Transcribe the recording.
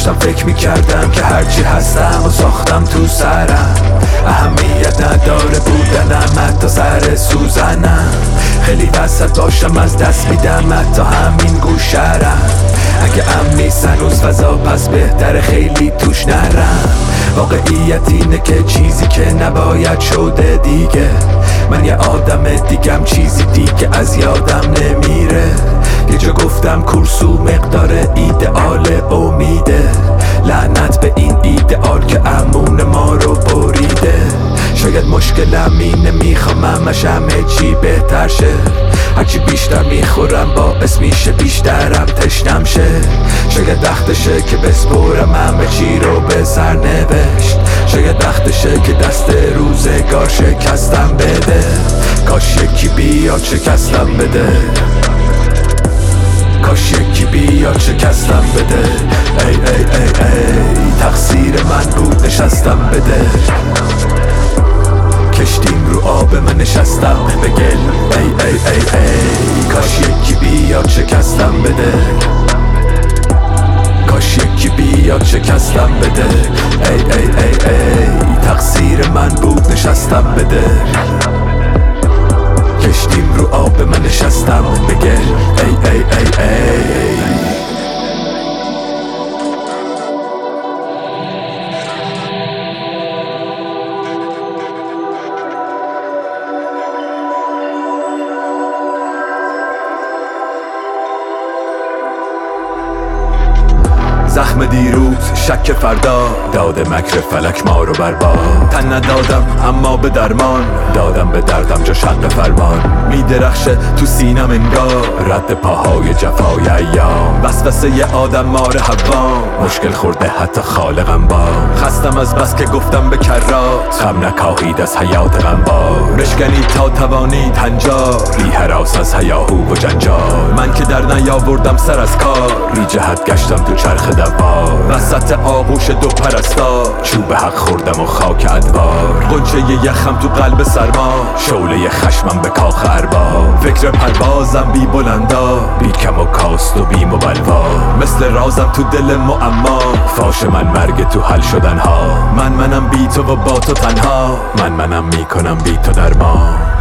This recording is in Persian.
داشتم فکر میکردم که هرچی هستم و ساختم تو سرم، اهمیت نداره بودنم حتی سر سوزنم. خیلی وسط باشم از دست میدم حتی همین گوشرم. اگه امن نیست هنوز فضا پس بهتره خیلی توش نرم. واقعیت اینه که چیزی که نباید شده دیگه. من یه آدم دیگم چیزی دیگه از یادم نمیره. یه جا گفتم کورسو مقدار ایدئال امیده. لعنت به این ایدئال که امون ما رو بریده. شاید مشکلم اینه میخوام همش همه چی بهتر شه. هرچی بیشتر میخورم باعث میشه بیشترم تشنم شه. شاید وقتشه که بسپرم همه چی رو به سرنوشت. شاید وقتشه که دست روزگار شکستم بده. کاش یکی بیاد شکستم بده. کاش یکی بیاد شکستم بده. ای ای ای ای تقصیر من بود نشستم بده. کشتیم رو آب من نشستم به گل. ای ای ای ای کاش یکی بیاد شکستم بده. کاش یکی بیاد شکستم بده. ای ای ای ای تقصیر من بود نشستم بده. کشتیم رو آب من نشستم به گل. ای ای ای ای زخم دیروز شک فردا داده مکر فلک ما رو برباد. تن ندادم اما به درمان دادم به دردم جا شق فرمان. میدرخشه تو سینم انگار رد پاهای جفای ایام. وسوسه ی آدم مار حوام مشکل خورده حتی خالقم با. خستم از بس که گفتم به کرات غم نکاهید از حیات غمبار. بشکنید تا توانید هنجار بی هراس از هیاهو و جنجال. من که در نیاوردم سر از کار بی جهت گشتم تو چرخ دوار. وسط آغوش دو پرستار چوب حق خوردم و خاک ادوار. غنچه یخم تو قلب سرما شعله خشمم به کاخ ارباب. فکر پروازم بی بلندا بی کم و کاست و بیم و بلوا. مثل رازم تو دل معما فاش من مرگ تو حل شدن ها. منم بی تو و با تو تنها. منم میکنم بی تو درمان.